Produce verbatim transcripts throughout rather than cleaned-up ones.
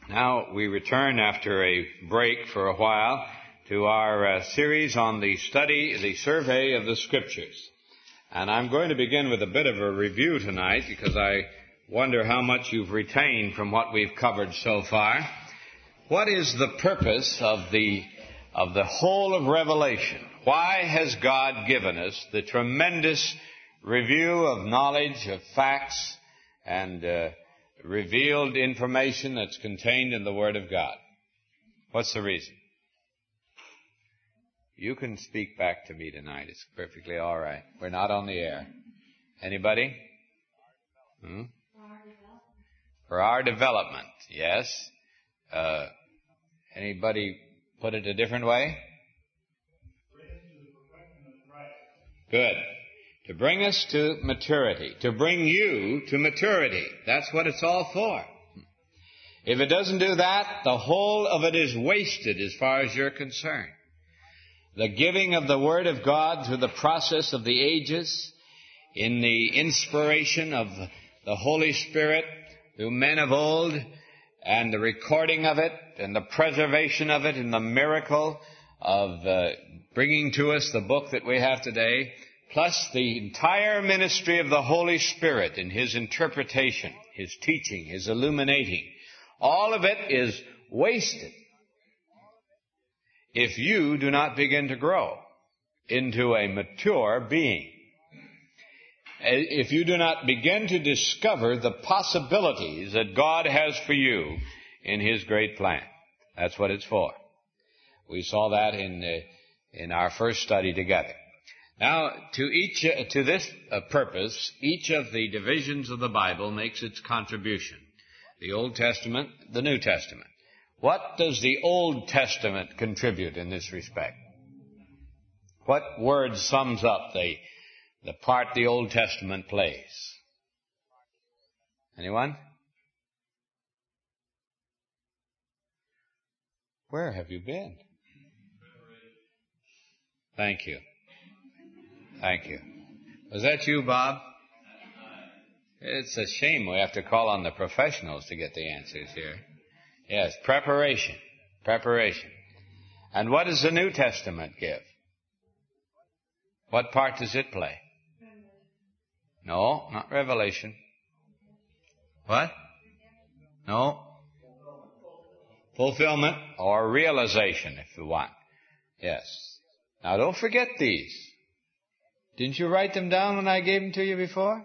Now we return after a break for a while to our uh, series on the study, the survey of the Scriptures. And I'm going to begin with a bit of a review tonight because I wonder how much you've retained from what we've covered so far. What is the purpose of the of the whole of Revelation? Why has God given us the tremendous review of knowledge, of facts, and uh, revealed information that's contained in the Word of God? What's the reason? You can speak back to me tonight. It's perfectly all right. We're not on the air. Anybody? Hmm? For our development, yes. Uh, anybody put it a different way? Good. To bring us to maturity. To bring you to maturity. That's what it's all for. If it doesn't do that, the whole of it is wasted as far as you're concerned. The giving of the Word of God through the process of the ages, in the inspiration of the Holy Spirit through men of old, and the recording of it, and the preservation of it, and the miracle of uh, bringing to us the book that we have today, plus the entire ministry of the Holy Spirit in His interpretation, His teaching, His illuminating. All of it is wasted if you do not begin to grow into a mature being. If you do not begin to discover the possibilities that God has for you in His great plan. That's what it's for. We saw that in uh, in our first study together. Now, to each uh, to this uh, purpose, each of the divisions of the Bible makes its contribution. The Old Testament, the New Testament. What does the Old Testament contribute in this respect? What word sums up the the part the Old Testament plays? Anyone? Where have you been? Thank you. Thank you. Was that you, Bob? It's a shame we have to call on the professionals to get the answers here. Yes, preparation. Preparation. And what does the New Testament give? What part does it play? No, not revelation. What? No. Fulfillment or realization, if you want. Yes. Now, don't forget these. Didn't you write them down when I gave them to you before?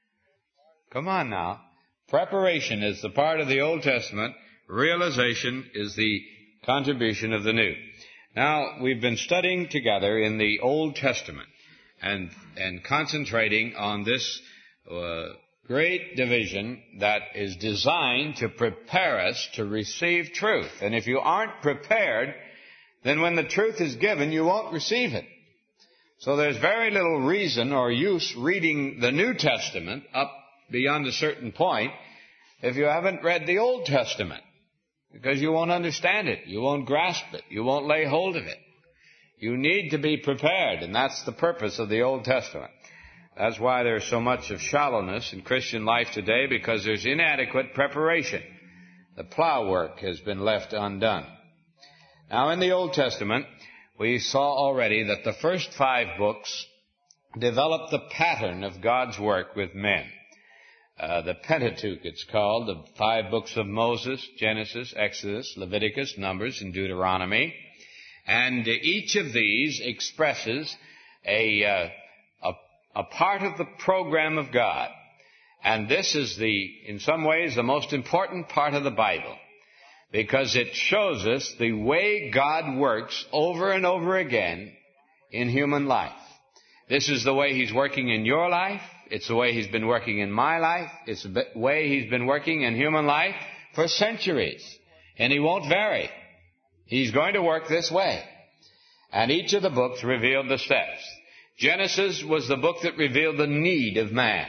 Come on now. Preparation is the part of the Old Testament. Realization is the contribution of the New. Now, we've been studying together in the Old Testament and and concentrating on this uh, great division that is designed to prepare us to receive truth. And if you aren't prepared, then when the truth is given, you won't receive it. So there's very little reason or use reading the New Testament up beyond a certain point if you haven't read the Old Testament, because you won't understand it, you won't grasp it, you won't lay hold of it. You need to be prepared, and that's the purpose of the Old Testament. That's why there's so much of shallowness in Christian life today, because there's inadequate preparation. The plow work has been left undone. Now, in the Old Testament, we saw already that the first five books develop the pattern of God's work with men. Uh, the Pentateuch, it's called, the five books of Moses, Genesis, Exodus, Leviticus, Numbers, and Deuteronomy. And uh, each of these expresses a, uh, a, a part of the program of God. And this is the, in some ways, the most important part of the Bible, because it shows us the way God works over and over again in human life. This is the way He's working in your life. It's the way He's been working in my life. It's the way He's been working in human life for centuries. And He won't vary. He's going to work this way. And each of the books revealed the steps. Genesis was the book that revealed the need of man.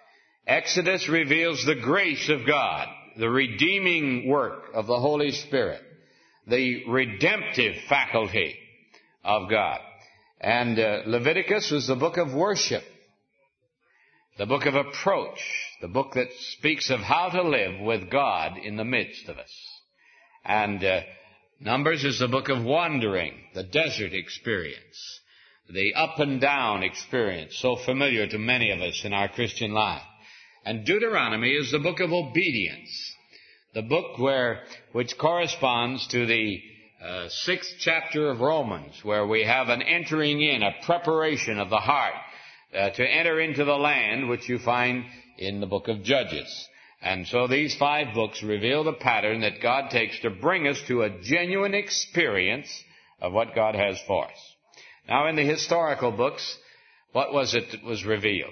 Exodus reveals the grace of God, the redeeming work of the Holy Spirit, the redemptive faculty of God. And uh, Leviticus was the book of worship, the book of approach, the book that speaks of how to live with God in the midst of us. And uh, Numbers is the book of wandering, the desert experience, the up and down experience, so familiar to many of us in our Christian life. And Deuteronomy is the book of obedience, the book where which corresponds to the uh, sixth chapter of Romans, where we have an entering in, a preparation of the heart uh, to enter into the land, which you find in the book of Judges. And so these five books reveal the pattern that God takes to bring us to a genuine experience of what God has for us. Now, in the historical books, what was it that was revealed?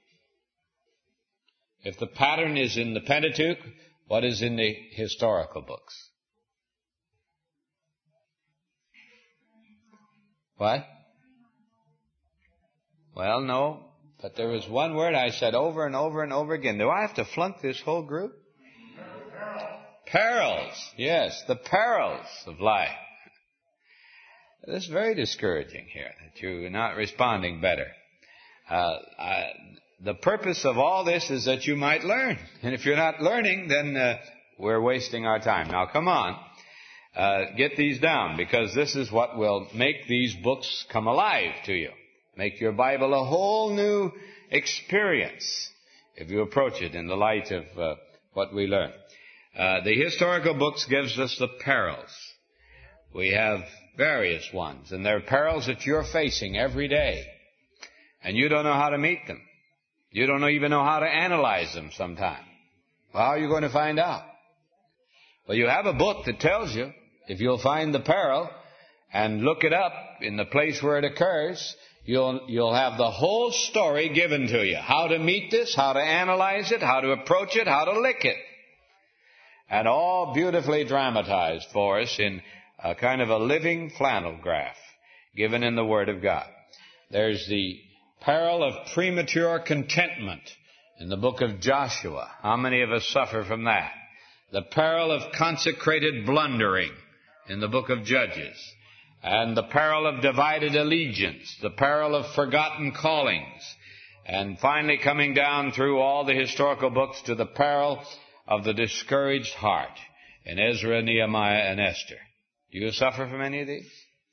If the pattern is in the Pentateuch, what is in the historical books? What? Well, no. But there was one word I said over and over and over again. Do I have to flunk this whole group? Perils. Perils. Yes, the perils of life. This is very discouraging here, that you're not responding better. Uh, I, the purpose of all this is that you might learn. And if you're not learning, then uh, we're wasting our time. Now, come on. Uh, get these down, because this is what will make these books come alive to you. Make your Bible a whole new experience if you approach it in the light of uh, what we learn. Uh, the historical books gives us the perils. We have various ones, and they're perils that you're facing every day. And you don't know how to meet them. You don't even know how to analyze them sometime. Well, how are you going to find out? Well, you have a book that tells you. If you'll find the peril and look it up in the place where it occurs, You'll, you'll have the whole story given to you. How to meet this, how to analyze it, how to approach it, how to lick it. And all beautifully dramatized for us in a kind of a living flannel graph given in the Word of God. There's the peril of premature contentment in the book of Joshua. How many of us suffer from that? The peril of consecrated blundering in the book of Judges. And the peril of divided allegiance, the peril of forgotten callings, and finally coming down through all the historical books to the peril of the discouraged heart in Ezra, Nehemiah, and Esther. Do you suffer from any of these?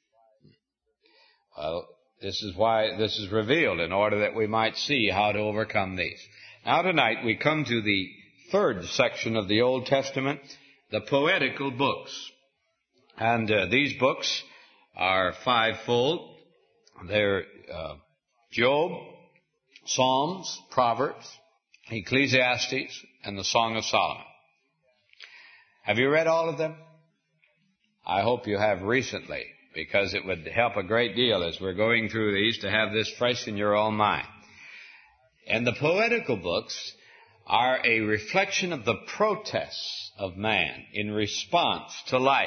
Well, this is why this is revealed, in order that we might see how to overcome these. Now tonight we come to the third section of the Old Testament, the poetical books. And uh, these books are fivefold. They're uh, Job, Psalms, Proverbs, Ecclesiastes, and the Song of Solomon. Have you read all of them? I hope you have recently, because it would help a great deal as we're going through these to have this fresh in your own mind. And the poetical books are a reflection of the protests of man in response to life.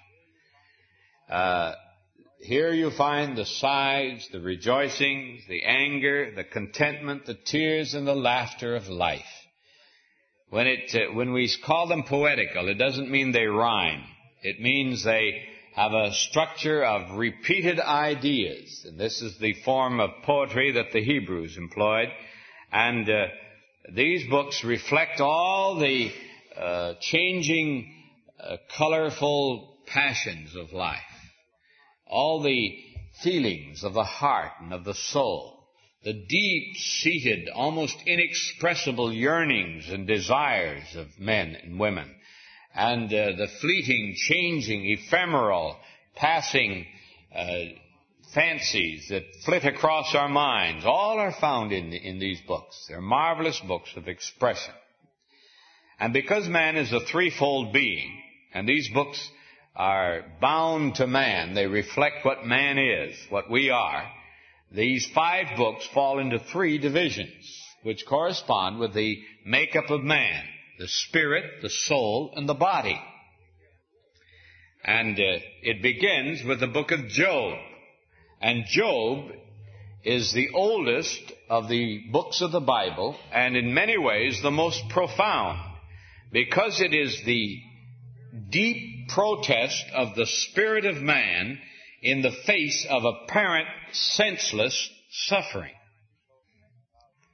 Uh, Here you find the sighs, the rejoicings, the anger, the contentment, the tears, and the laughter of life. When it, uh, when we call them poetical, it doesn't mean they rhyme. It means they have a structure of repeated ideas. And this is the form of poetry that the Hebrews employed. And uh, these books reflect all the uh, changing, uh, colorful passions of life. All the feelings of the heart and of the soul, the deep-seated, almost inexpressible yearnings and desires of men and women, and uh, the fleeting, changing, ephemeral, passing uh, fancies that flit across our minds, all are found in, in these books. They're marvelous books of expression. And because man is a threefold being, and these books are bound to man, they reflect what man is, what we are, these five books fall into three divisions, which correspond with the makeup of man, the spirit, the soul, and the body. And uh, it begins with the book of Job. And Job is the oldest of the books of the Bible, and in many ways the most profound, because it is the deep protest of the spirit of man in the face of apparent senseless suffering.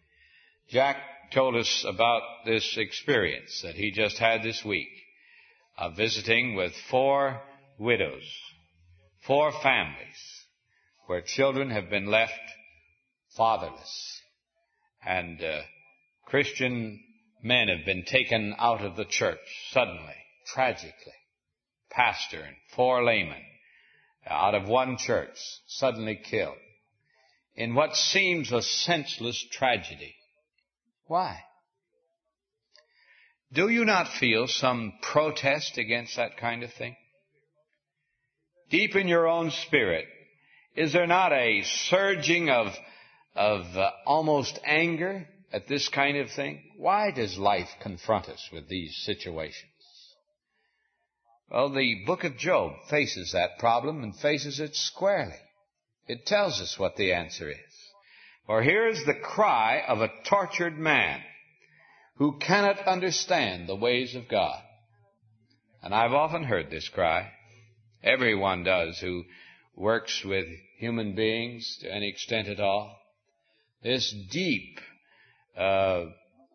Jack told us about this experience that he just had this week of visiting with four widows, four families where children have been left fatherless. And uh, Christian men have been taken out of the church suddenly, tragically. Pastor and four laymen out of one church suddenly killed in what seems a senseless tragedy. Why? Do you not feel some protest against that kind of thing? Deep in your own spirit, is there not a surging of, of uh, almost anger at this kind of thing? Why does life confront us with these situations? Well, the book of Job faces that problem and faces it squarely. It tells us what the answer is. For here is the cry of a tortured man who cannot understand the ways of God. And I've often heard this cry. Everyone does who works with human beings to any extent at all. This deep, uh,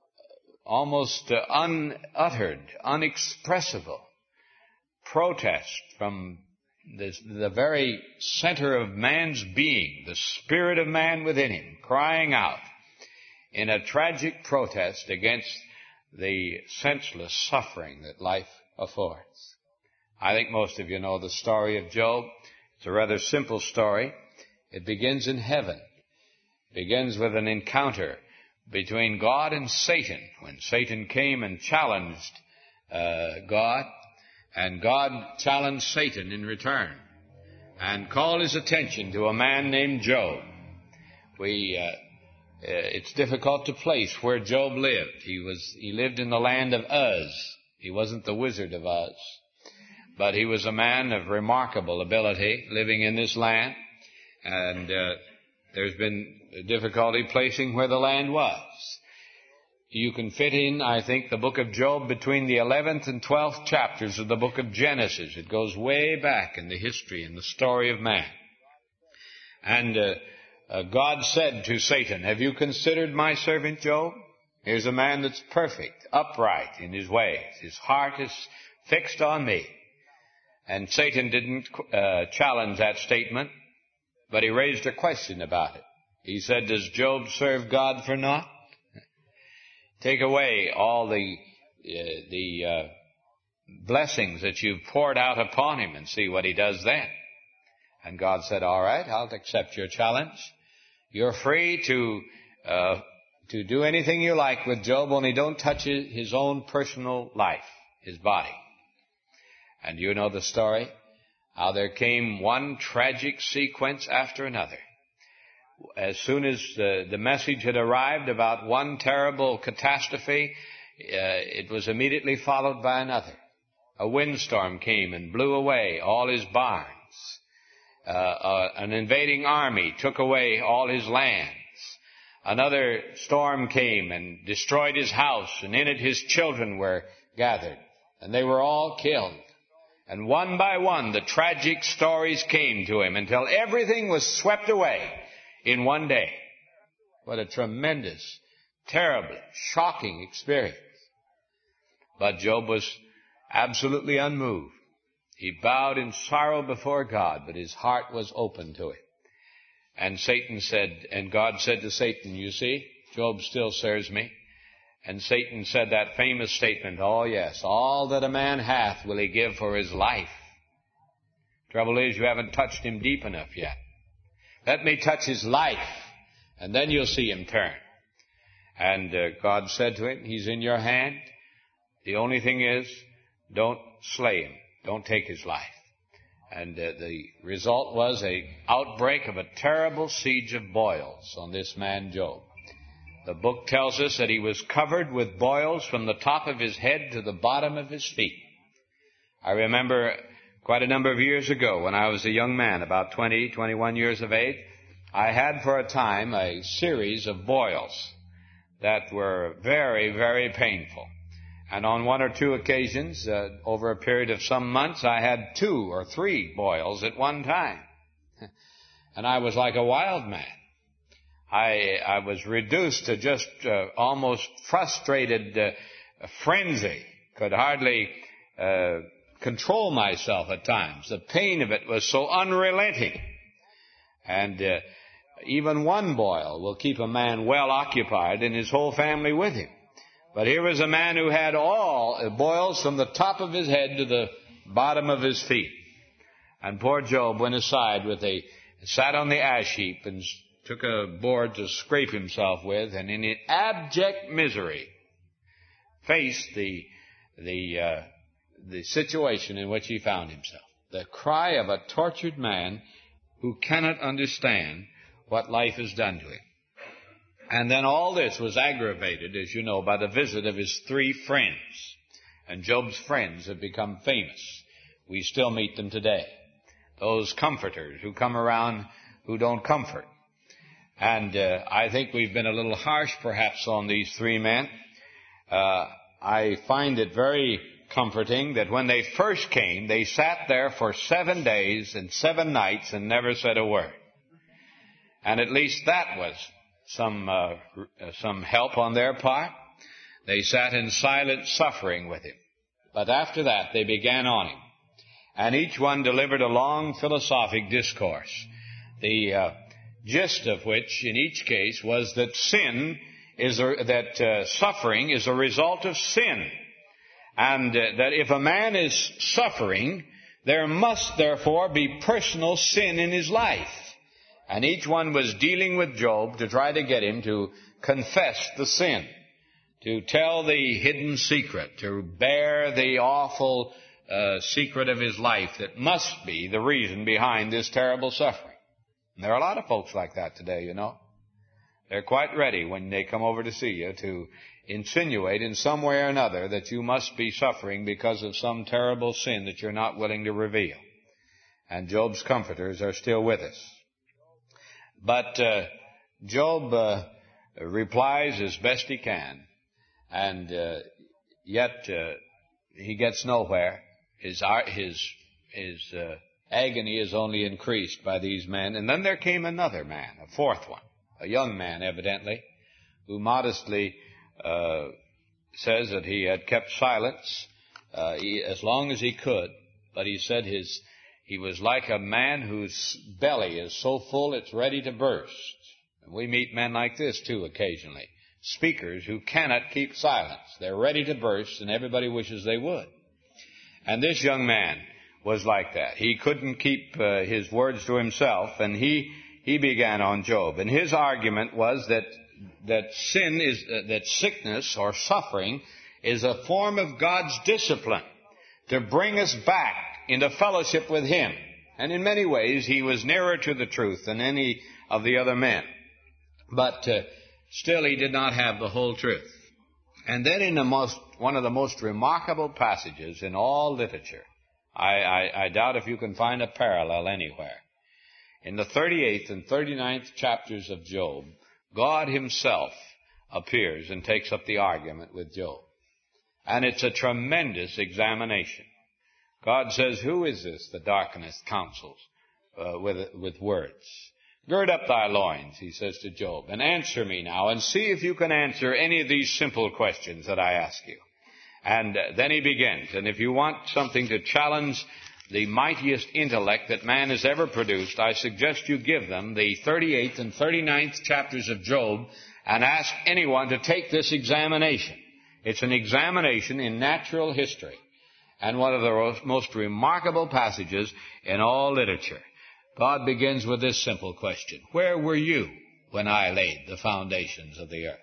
almost uh, unuttered, unexpressible protest from this, the very center of man's being, the spirit of man within him, crying out in a tragic protest against the senseless suffering that life affords. I think most of you know the story of Job. It's a rather simple story. It begins in heaven. It begins with an encounter between God and Satan, when Satan came and challenged uh, God, and God challenged Satan in return and called his attention to a man named Job. We, uh, it's difficult to place where Job lived. He was, he lived in the land of Uz. He wasn't the Wizard of Uz, but he was a man of remarkable ability living in this land, and uh, there's been difficulty placing where the land was. You can fit in, I think, the book of Job between the eleventh and twelfth chapters of the book of Genesis. It goes way back in the history and the story of man. And uh, uh, God said to Satan, "Have you considered my servant Job? Here's a man that's perfect, upright in his ways. His heart is fixed on me." And Satan didn't uh, challenge that statement, but he raised a question about it. He said, "Does Job serve God for naught? Take away all the uh, the uh, blessings that you've poured out upon him and see what he does then." And God said, "All right, I'll accept your challenge. You're free to uh, to do anything you like with Job, only don't touch his own personal life, his body." And you know the story, how there came one tragic sequence after another. As soon as the, the message had arrived about one terrible catastrophe, uh, it was immediately followed by another. A windstorm came and blew away all his barns. Uh, uh, an invading army took away all his lands. Another storm came and destroyed his house, and in it his children were gathered, and they were all killed. And one by one, the tragic stories came to him until everything was swept away in one day. What a tremendous, terribly shocking experience. But Job was absolutely unmoved. He bowed in sorrow before God, but his heart was open to it. And Satan said, and God said to Satan, "You see, Job still serves me." And Satan said that famous statement, "Oh yes, all that a man hath will he give for his life." Trouble is, you haven't touched him deep enough yet. Let me touch his life, and then you'll see him turn. And uh, God said to him, "He's in your hand. The only thing is, don't slay him. Don't take his life." And uh, the result was a outbreak of a terrible siege of boils on this man Job. The book tells us that he was covered with boils from the top of his head to the bottom of his feet. I remember quite a number of years ago when I was a young man, about twenty, twenty-one years of age, I had for a time a series of boils that were very, very painful. And on one or two occasions, uh, over a period of some months, I had two or three boils at one time. And I was like a wild man. I, I was reduced to just uh, almost frustrated uh, frenzy. Could hardly uh, control myself at times. The pain of it was so unrelenting. And uh, even one boil will keep a man well occupied and his whole family with him. But here was a man who had all boils from the top of his head to the bottom of his feet. And poor Job went aside with a, sat on the ash heap and took a board to scrape himself with, and in abject misery faced the, the, uh, the situation in which he found himself. The cry of a tortured man who cannot understand what life has done to him. And then all this was aggravated, as you know, by the visit of his three friends. And Job's friends have become famous. We still meet them today. Those comforters who come around who don't comfort. And uh, I think we've been a little harsh perhaps on these three men. Uh, I find it very comforting that when they first came, they sat there for seven days and seven nights and never said a word. And at least that was some uh, some help on their part. They sat in silent suffering with him. But after that, they began on him. And each one delivered a long philosophic discourse, the uh, gist of which in each case was that sin is a, that uh, suffering is a result of sin. And uh, that if a man is suffering, there must therefore be personal sin in his life. And each one was dealing with Job to try to get him to confess the sin, to tell the hidden secret, to bear the awful uh, secret of his life that must be the reason behind this terrible suffering. And there are a lot of folks like that today, you know. They're quite ready when they come over to see you to insinuate in some way or another that you must be suffering because of some terrible sin that you're not willing to reveal. And Job's comforters are still with us. But uh, Job uh, replies as best he can, and uh, yet uh, he gets nowhere. His his his uh, agony is only increased by these men. And then there came another man, a fourth one, a young man evidently, who modestly uh, says that he had kept silence uh, he, as long as he could, but he said his He was like a man whose belly is so full it's ready to burst. And we meet men like this, too, occasionally. Speakers who cannot keep silence. They're ready to burst, and everybody wishes they would. And this young man was like that. He couldn't keep uh, his words to himself, and he he began on Job. And his argument was that that sin is, uh, that sickness or suffering is a form of God's discipline to bring us back into fellowship with Him. And in many ways, he was nearer to the truth than any of the other men. But uh, still, he did not have the whole truth. And then in the most, one of the most remarkable passages in all literature, I, I, I doubt if you can find a parallel anywhere. In the thirty-eighth and thirty-ninth chapters of Job, God Himself appears and takes up the argument with Job. And it's a tremendous examination. God says, "Who is this that darkeneth counsels uh, with, with words? Gird up thy loins," He says to Job, "and answer me now, and see if you can answer any of these simple questions that I ask you." And uh, then he begins. And if you want something to challenge the mightiest intellect that man has ever produced, I suggest you give them the thirty-eighth and thirty-ninth chapters of Job and ask anyone to take this examination. It's an examination in natural history, and one of the most remarkable passages in all literature. God begins with this simple question: where were you when I laid the foundations of the earth?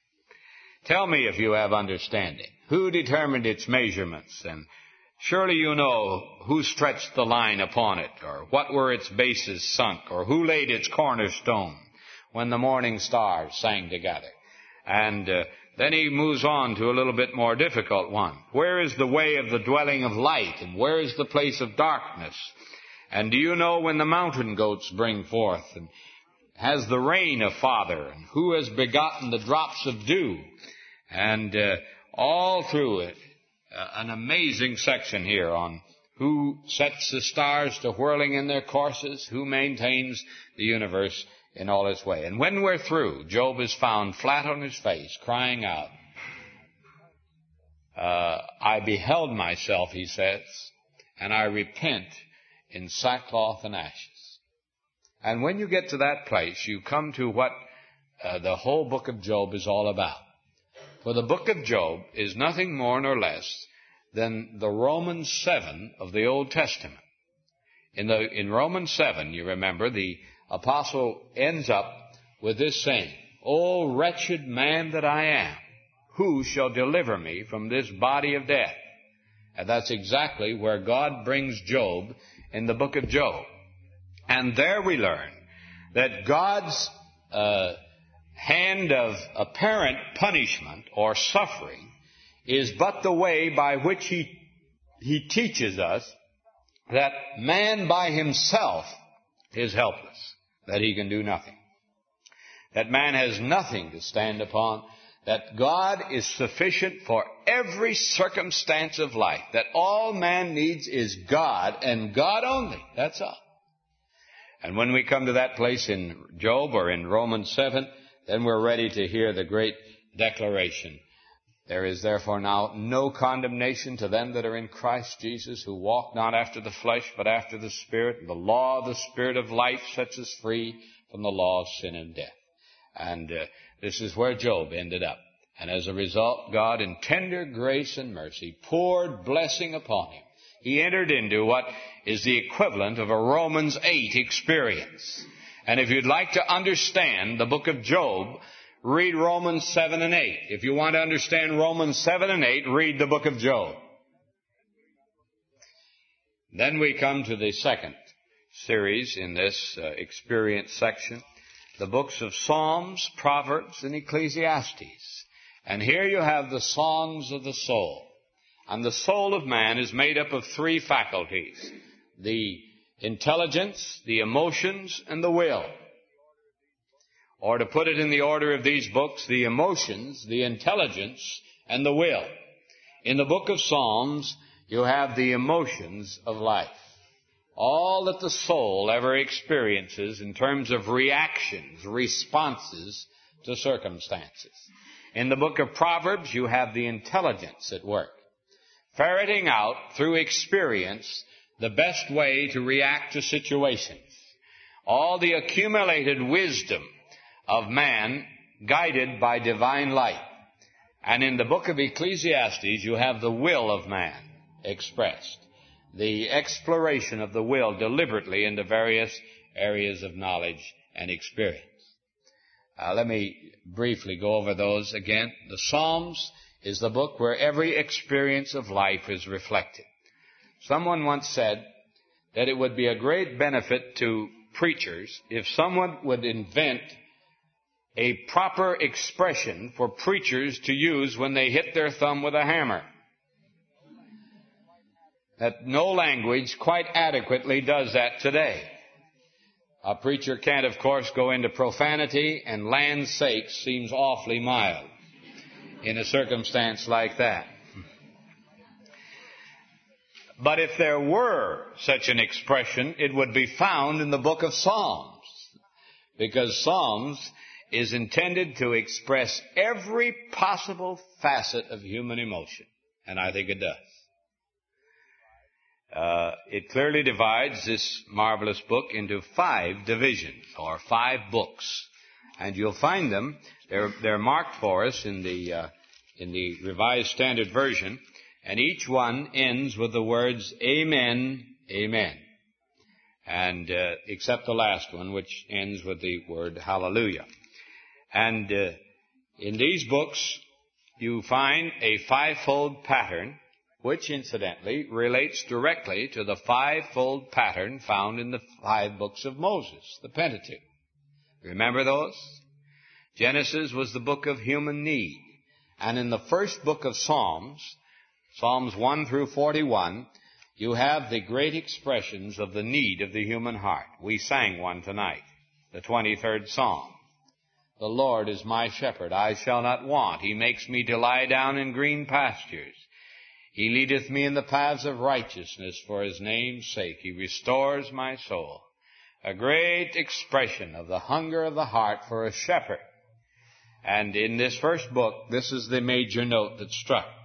Tell me if you have understanding. Who determined its measurements? And surely you know who stretched the line upon it, or what were its bases sunk, or who laid its cornerstone when the morning stars sang together. And uh, then he moves on to a little bit more difficult one. Where is the way of the dwelling of light, and where is the place of darkness? And do you know when the mountain goats bring forth? And has the rain a father? And who has begotten the drops of dew? And uh, all through it, uh, an amazing section here on who sets the stars to whirling in their courses, who maintains the universe in all its way. And when we're through, Job is found flat on his face, crying out, uh, I beheld myself, he says, and I repent in sackcloth and ashes. And when you get to that place, you come to what uh, the whole book of Job is all about. For the book of Job is nothing more nor less than the Romans seven of the Old Testament. In the in Romans seven, you remember, the apostle ends up with this saying, O wretched man that I am, who shall deliver me from this body of death? And that's exactly where God brings Job in the book of Job. And there we learn that God's uh, hand of apparent punishment or suffering is but the way by which he, he teaches us that man by himself is helpless, that he can do nothing, that man has nothing to stand upon, that God is sufficient for every circumstance of life, that all man needs is God and God only. That's all. And when we come to that place in Job or in Romans seven, then we're ready to hear the great declaration. There is therefore now no condemnation to them that are in Christ Jesus, who walk not after the flesh, but after the Spirit. The law of the Spirit of life sets us free from the law of sin and death. And uh, this is where Job ended up. And as a result, God, in tender grace and mercy, poured blessing upon him. He entered into what is the equivalent of a Romans eight experience. And if you'd like to understand the book of Job, read Romans seven and eight. If you want to understand Romans seven and eight, read the book of Job. Then we come to the second series in this uh, experience section, the books of Psalms, Proverbs, and Ecclesiastes. And here you have the songs of the soul. And the soul of man is made up of three faculties: the intelligence, the emotions, and the will. Or to put it in the order of these books, the emotions, the intelligence, and the will. In the book of Psalms, you have the emotions of life. All that the soul ever experiences in terms of reactions, responses to circumstances. In the book of Proverbs, you have the intelligence at work, ferreting out through experience the best way to react to situations. All the accumulated wisdom of man guided by divine light. And in the book of Ecclesiastes, you have the will of man expressed, the exploration of the will deliberately into various areas of knowledge and experience. Uh, let me briefly go over those again. The Psalms is the book where every experience of life is reflected. Someone once said that it would be a great benefit to preachers if someone would invent a proper expression for preachers to use when they hit their thumb with a hammer. That no language quite adequately does that today. A preacher can't, of course, go into profanity, and land's sakes seems awfully mild in a circumstance like that. But if there were such an expression, it would be found in the book of Psalms, because Psalms is intended to express every possible facet of human emotion, and I think it does. Uh, it clearly divides this marvelous book into five divisions, or five books, and you'll find them. They're, they're marked for us in the uh, in the Revised Standard Version, and each one ends with the words "Amen, Amen," and uh, except the last one, which ends with the word "Hallelujah." And uh, in these books, you find a fivefold pattern, which incidentally relates directly to the fivefold pattern found in the five books of Moses, the Pentateuch. Remember those? Genesis was the book of human need. And in the first book of Psalms, Psalms one through forty-one, you have the great expressions of the need of the human heart. We sang one tonight, the twenty-third Psalm. The Lord is my shepherd, I shall not want. He makes me to lie down in green pastures. He leadeth me in the paths of righteousness for his name's sake. He restores my soul. A great expression of the hunger of the heart for a shepherd. And in this first book, this is the major note that struck.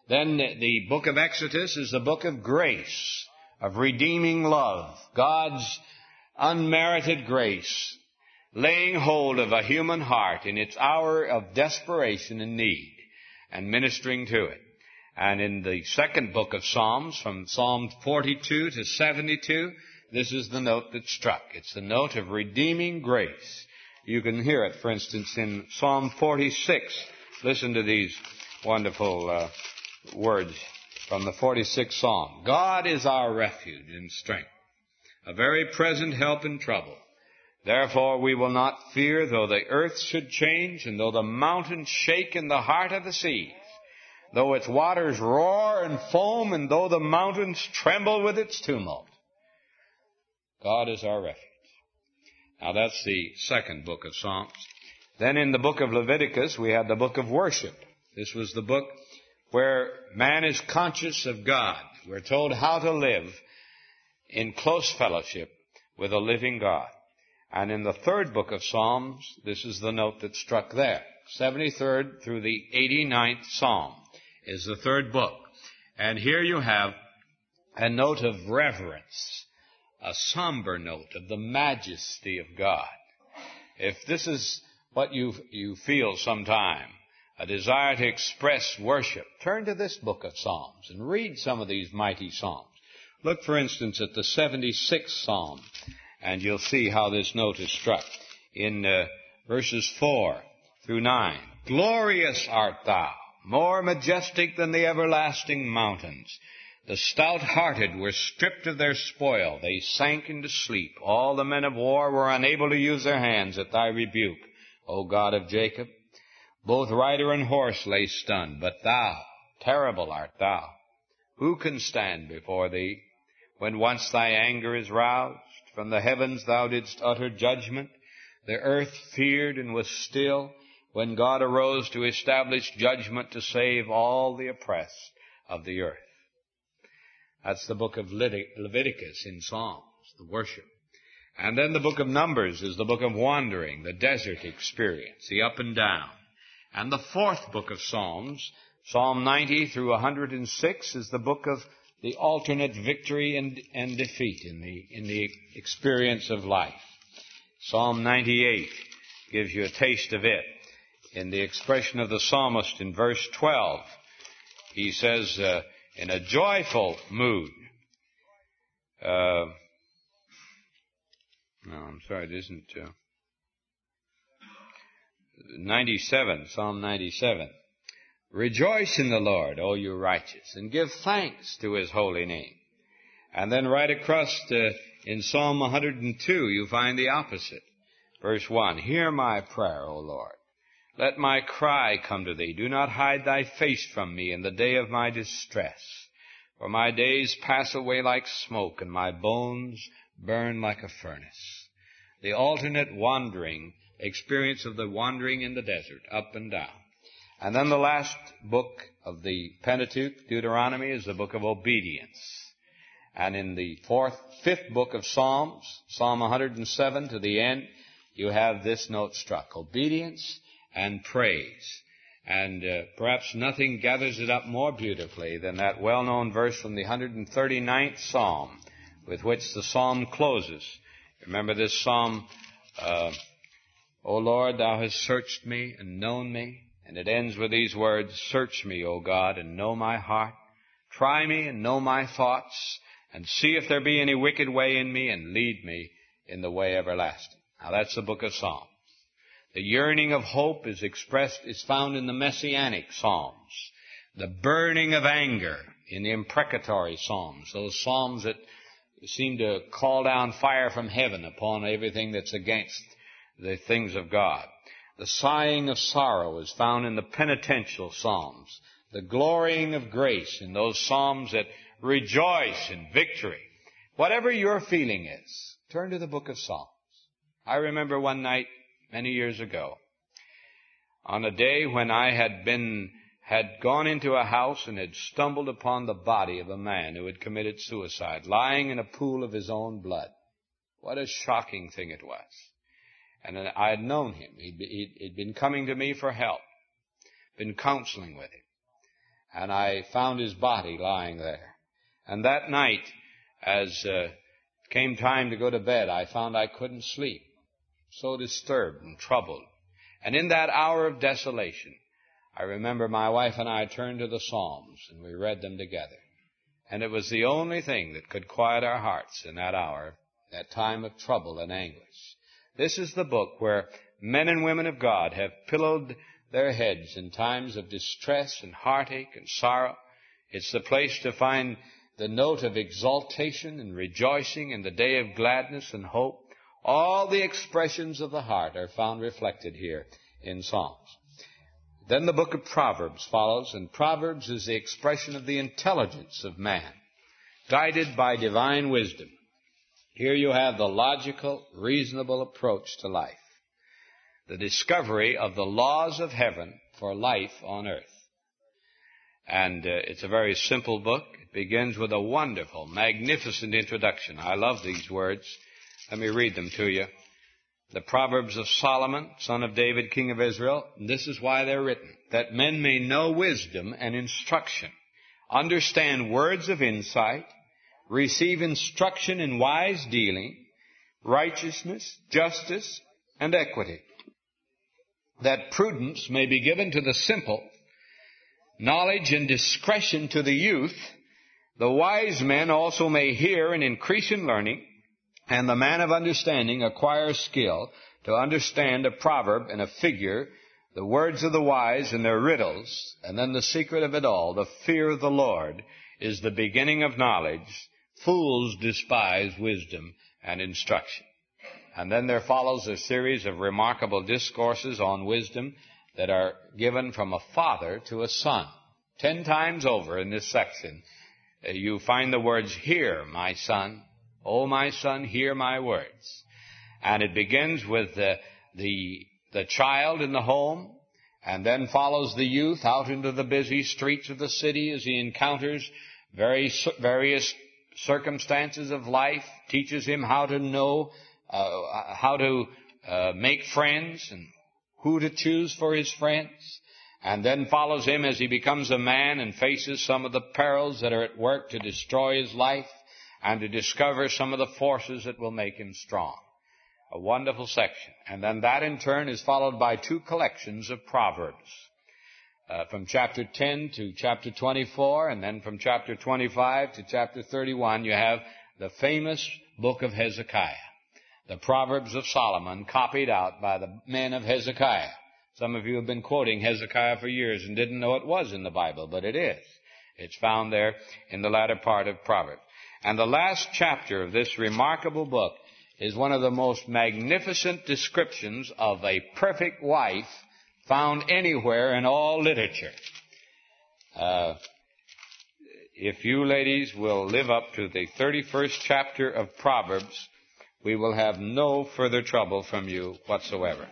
Then the book of Exodus is the book of grace, of redeeming love, God's unmerited grace, laying hold of a human heart in its hour of desperation and need and ministering to it. And in the second book of Psalms, from Psalm forty-two to seventy-two, this is the note that struck. It's the note of redeeming grace. You can hear it, for instance, in Psalm forty-six. Listen to these wonderful uh, words from the forty-sixth Psalm. God is our refuge and strength, a very present help in trouble. Therefore we will not fear, though the earth should change, and though the mountains shake in the heart of the seas, though its waters roar and foam, and though the mountains tremble with its tumult. God is our refuge. Now that's the second book of Psalms. Then in the book of Leviticus, we have the book of worship. This was the book where man is conscious of God. We're told how to live in close fellowship with a living God. And in the third book of Psalms, this is the note that struck there. seventy-third through the eighty-ninth Psalm is the third book. And here you have a note of reverence, a somber note of the majesty of God. If this is what you, you feel sometime, a desire to express worship, turn to this book of Psalms and read some of these mighty psalms. Look, for instance, at the seventy-sixth Psalm, and you'll see how this note is struck in uh, verses four through nine. Glorious art thou, more majestic than the everlasting mountains. The stout-hearted were stripped of their spoil. They sank into sleep. All the men of war were unable to use their hands at thy rebuke, O God of Jacob. Both rider and horse lay stunned, but thou, terrible art thou. Who can stand before thee? When once thy anger is roused, from the heavens thou didst utter judgment. The earth feared and was still, when God arose to establish judgment to save all the oppressed of the earth. That's the book of Leviticus in Psalms, the worship. And then the book of Numbers is the book of wandering, the desert experience, the up and down. And the fourth book of Psalms, Psalm ninety through one hundred six, is the book of the alternate victory and, and defeat in the, in the experience of life. Psalm ninety-eight gives you a taste of it. In the expression of the psalmist in verse twelve, he says, uh, in a joyful mood. Uh, no, I'm sorry, it isn't. Uh, ninety-seven, Psalm ninety-seven. Rejoice in the Lord, O you righteous, and give thanks to his holy name. And then right across uh, in Psalm one hundred two, you find the opposite. Verse one, hear my prayer, O Lord. Let my cry come to thee. Do not hide thy face from me in the day of my distress. For my days pass away like smoke, and my bones burn like a furnace. The alternate wandering, experience of the wandering in the desert, up and down. And then the last book of the Pentateuch, Deuteronomy, is the book of obedience. And in the fourth, fifth book of Psalms, Psalm one hundred seven to the end, you have this note struck, obedience and praise. And uh, perhaps nothing gathers it up more beautifully than that well-known verse from the one hundred thirty-ninth Psalm, with which the psalm closes. Remember this psalm, uh, O Lord, thou hast searched me and known me. And it ends with these words, search me, O God, and know my heart. Try me and know my thoughts, and see if there be any wicked way in me, and lead me in the way everlasting. Now that's the book of Psalms. The yearning of hope is expressed, is found in the Messianic Psalms. The burning of anger in the imprecatory Psalms, those Psalms that seem to call down fire from heaven upon everything that's against the things of God. The sighing of sorrow is found in the penitential Psalms. The glorying of grace in those Psalms that rejoice in victory. Whatever your feeling is, turn to the book of Psalms. I remember one night many years ago, on a day when I had been, had gone into a house and had stumbled upon the body of a man who had committed suicide, lying in a pool of his own blood. What a shocking thing it was. And I had known him. He'd, he'd, he'd been coming to me for help, been counseling with him. and I found his body lying there. And that night, as uh, came time to go to bed, I found I couldn't sleep, so disturbed and troubled. And in that hour of desolation, I remember my wife and I turned to the Psalms, and we read them together. And it was the only thing that could quiet our hearts in that hour, that time of trouble and anguish. This is the book where men and women of God have pillowed their heads in times of distress and heartache and sorrow. It's the place to find the note of exaltation and rejoicing in the day of gladness and hope. All the expressions of the heart are found reflected here in Psalms. Then the book of Proverbs follows, and Proverbs is the expression of the intelligence of man, guided by divine wisdom. Here you have the logical, reasonable approach to life, the discovery of the laws of heaven for life on earth. And uh, it's a very simple book. It begins with a wonderful, magnificent introduction. I love these words. Let me read them to you. The Proverbs of Solomon, son of David, king of Israel. And this is why they're written: that men may know wisdom and instruction, understand words of insight, receive instruction in wise dealing, righteousness, justice, and equity, that prudence may be given to the simple, knowledge and discretion to the youth. The wise men also may hear and increase in learning, and the man of understanding acquires skill to understand a proverb and a figure, the words of the wise and their riddles. And then the secret of it all, the fear of the Lord, is the beginning of knowledge. Fools despise wisdom and instruction. And then there follows a series of remarkable discourses on wisdom that are given from a father to a son. Ten times over in this section, uh, you find the words, "Hear, my son. O my son, hear my words." And it begins with the, the, the child in the home, and then follows the youth out into the busy streets of the city as he encounters very, various circumstances of life, teaches him how to know, uh, how to uh, make friends and who to choose for his friends, and then follows him as he becomes a man and faces some of the perils that are at work to destroy his life and to discover some of the forces that will make him strong. A wonderful section. And then that in turn is followed by two collections of Proverbs. Uh, from chapter ten to chapter twenty-four, and then from chapter twenty-five to chapter thirty-one, you have the famous book of Hezekiah, the Proverbs of Solomon, copied out by the men of Hezekiah. Some of you have been quoting Hezekiah for years and didn't know it was in the Bible, but it is. It's found there in the latter part of Proverbs. And the last chapter of this remarkable book is one of the most magnificent descriptions of a perfect wife found anywhere in all literature. Uh, if you ladies will live up to the thirty-first chapter of Proverbs, we will have no further trouble from you whatsoever.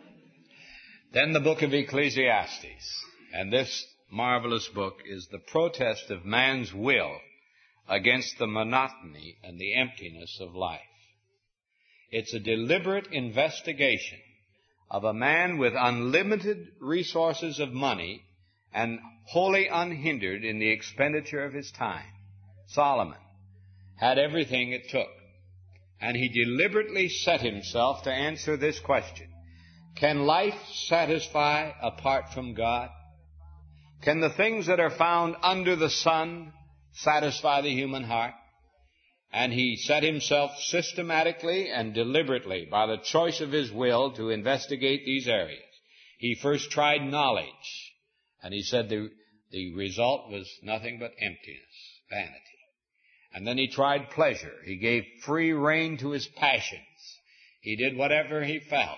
Then the book of Ecclesiastes. And this marvelous book is the protest of man's will against the monotony and the emptiness of life. It's a deliberate investigation of a man with unlimited resources of money and wholly unhindered in the expenditure of his time. Solomon had everything it took, and he deliberately set himself to answer this question: can life satisfy apart from God? Can the things that are found under the sun satisfy the human heart? And he set himself systematically and deliberately, by the choice of his will, to investigate these areas. He first tried knowledge, and he said the, the result was nothing but emptiness, vanity. And then he tried pleasure. He gave free rein to his passions. He did whatever he felt.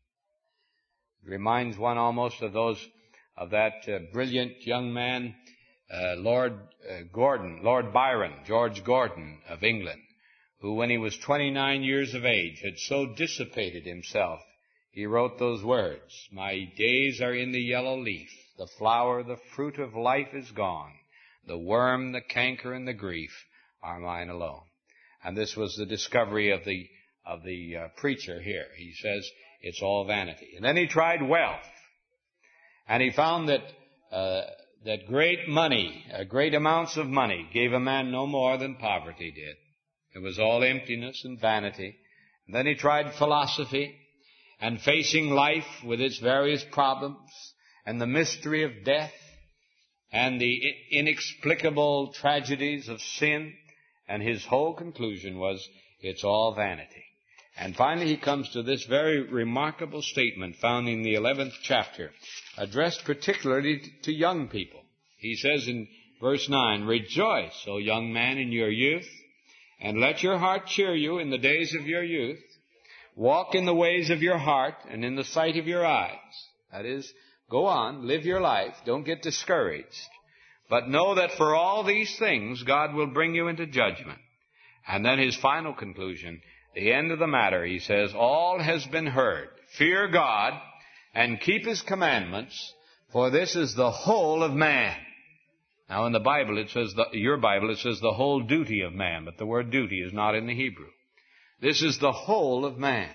It reminds one almost of those, of that uh, brilliant young man, Uh, Lord uh, Gordon, Lord Byron, George Gordon of England, who when he was twenty-nine years of age had so dissipated himself, he wrote those words: "My days are in the yellow leaf, the flower, the fruit of life is gone. The worm, the canker, and the grief are mine alone." And this was the discovery of the, of the uh, preacher here. He says it's all vanity. And then he tried wealth, and he found that uh, that great money, uh, great amounts of money, gave a man no more than poverty did. It was all emptiness and vanity. And then he tried philosophy, and facing life with its various problems, and the mystery of death, and the inexplicable tragedies of sin, and his whole conclusion was, it's all vanity. And finally he comes to this very remarkable statement found in the eleventh chapter, addressed particularly to young people. He says in verse nine, "Rejoice, O young man, in your youth, and let your heart cheer you in the days of your youth. Walk in the ways of your heart and in the sight of your eyes." That is, go on, live your life, don't get discouraged. But know that for all these things, God will bring you into judgment. And then his final conclusion, the end of the matter, he says, "All has been heard. Fear God and keep his commandments, for this is the whole of man." Now in the Bible, it says, the, your Bible, it says the whole duty of man, but the word duty is not in the Hebrew. This is the whole of man.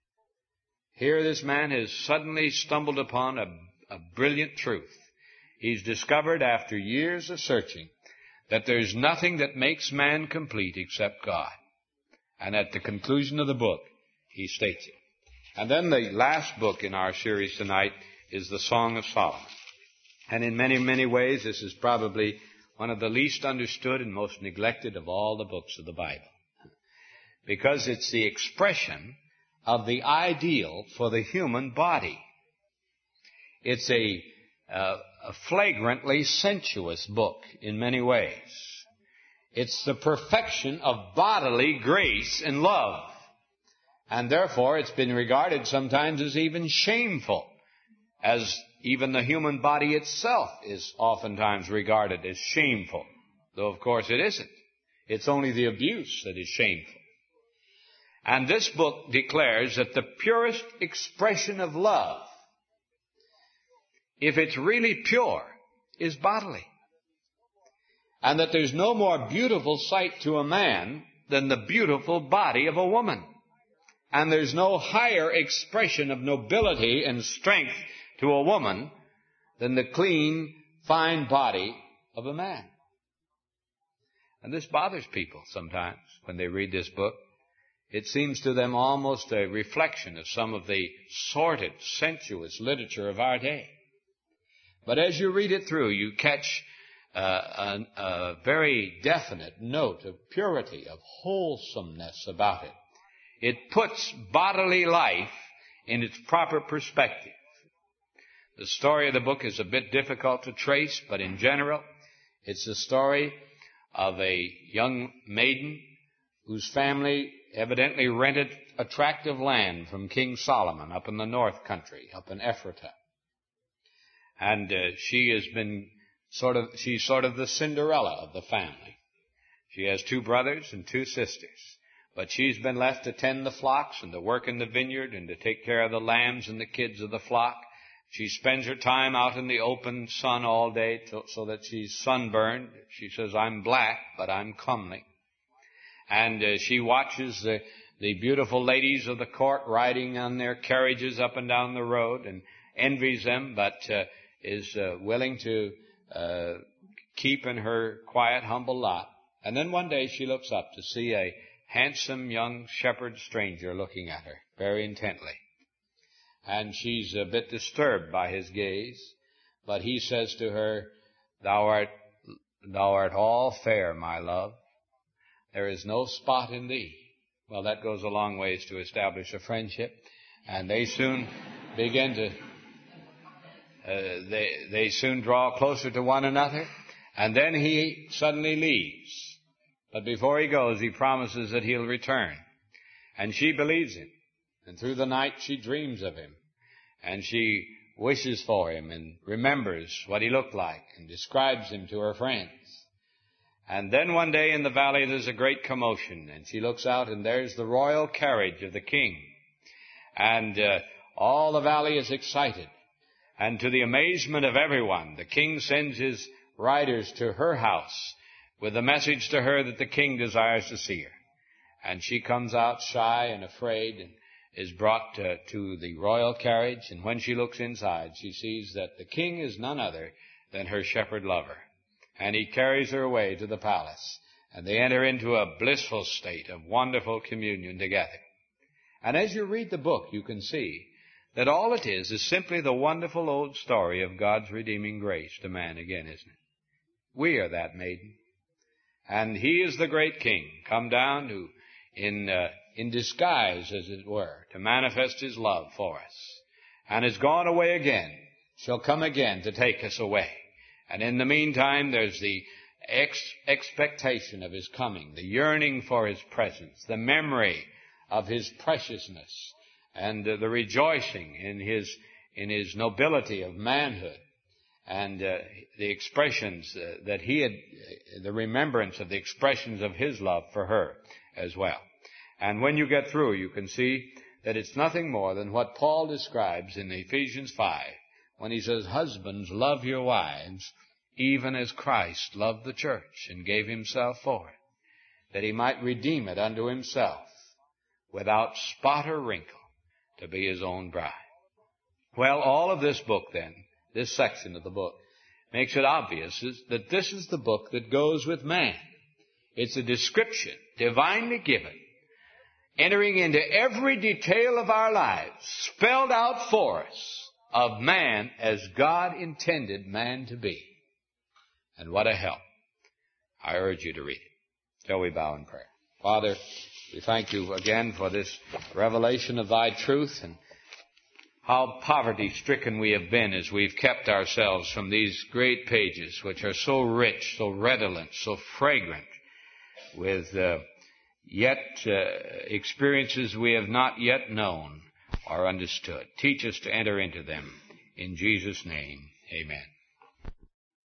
Here this man has suddenly stumbled upon a, a brilliant truth. He's discovered after years of searching that there's nothing that makes man complete except God. And at the conclusion of the book, he states it. And then the last book in our series tonight is the Song of Solomon. And in many, many ways, this is probably one of the least understood and most neglected of all the books of the Bible. Because it's the expression of the ideal for the human body. It's a, uh, a flagrantly sensuous book in many ways. It's the perfection of bodily grace and love. And therefore, it's been regarded sometimes as even shameful, as even the human body itself is oftentimes regarded as shameful. Though, of course, it isn't. It's only the abuse that is shameful. And this book declares that the purest expression of love, if it's really pure, is bodily. And that there's no more beautiful sight to a man than the beautiful body of a woman. And there's no higher expression of nobility and strength to a woman than the clean, fine body of a man. And this bothers people sometimes when they read this book. It seems to them almost a reflection of some of the sordid, sensuous literature of our day. But as you read it through, you catch uh, a, a very definite note of purity, of wholesomeness about it. It puts bodily life in its proper perspective. The story of the book is a bit difficult to trace, but in general, it's the story of a young maiden whose family evidently rented a tract of land from King Solomon up in the north country, up in Ephrata. And uh, she has been sort of, she's sort of the Cinderella of the family. She has two brothers and two sisters. But she's been left to tend the flocks and to work in the vineyard and to take care of the lambs and the kids of the flock. She spends her time out in the open sun all day to, so that she's sunburned. She says, "I'm black, but I'm comely." And uh, she watches the, the beautiful ladies of the court riding on their carriages up and down the road and envies them, but uh, is uh, willing to uh, keep in her quiet, humble lot. And then one day she looks up to see a handsome young shepherd stranger looking at her very intently. And she's a bit disturbed by his gaze, but he says to her, "Thou art, thou art all fair, my love. There is no spot in thee." Well, that goes a long ways to establish a friendship, and they soon begin to, uh, they, they soon draw closer to one another, and then he suddenly leaves. But before he goes, he promises that he'll return. And she believes him. And through the night, she dreams of him. And she wishes for him and remembers what he looked like and describes him to her friends. And then one day in the valley, there's a great commotion. And she looks out, and there's the royal carriage of the king. And uh, all the valley is excited. And to the amazement of everyone, the king sends his riders to her house with a message to her that the king desires to see her. And she comes out shy and afraid and is brought to, to the royal carriage. And when she looks inside, she sees that the king is none other than her shepherd lover. And he carries her away to the palace, and they enter into a blissful state of wonderful communion together. And as you read the book, you can see that all it is is simply the wonderful old story of God's redeeming grace to man again, isn't it? We are that maiden. And he is the great king, come down to, in, uh, in disguise, as it were, to manifest his love for us. And has gone away again, shall come again to take us away. And in the meantime, there's the ex- expectation of his coming, the yearning for his presence, the memory of his preciousness, and uh, the rejoicing in his in his nobility of manhood, and uh, the expressions uh, that he had, uh, the remembrance of the expressions of his love for her as well. And when you get through, you can see that it's nothing more than what Paul describes in Ephesians five, when he says, "Husbands, love your wives, even as Christ loved the church and gave himself for it, that he might redeem it unto himself, without spot or wrinkle, to be his own bride." Well, all of this book then, this section of the book, makes it obvious that this is the book that goes with man. It's a description, divinely given, entering into every detail of our lives, spelled out for us, of man as God intended man to be. And what a help. I urge you to read it. Shall we bow in prayer? Father, we thank you again for this revelation of thy truth, and how poverty-stricken we have been as we've kept ourselves from these great pages, which are so rich, so redolent, so fragrant, with uh, yet uh, experiences we have not yet known or understood. Teach us to enter into them. In Jesus' name, amen.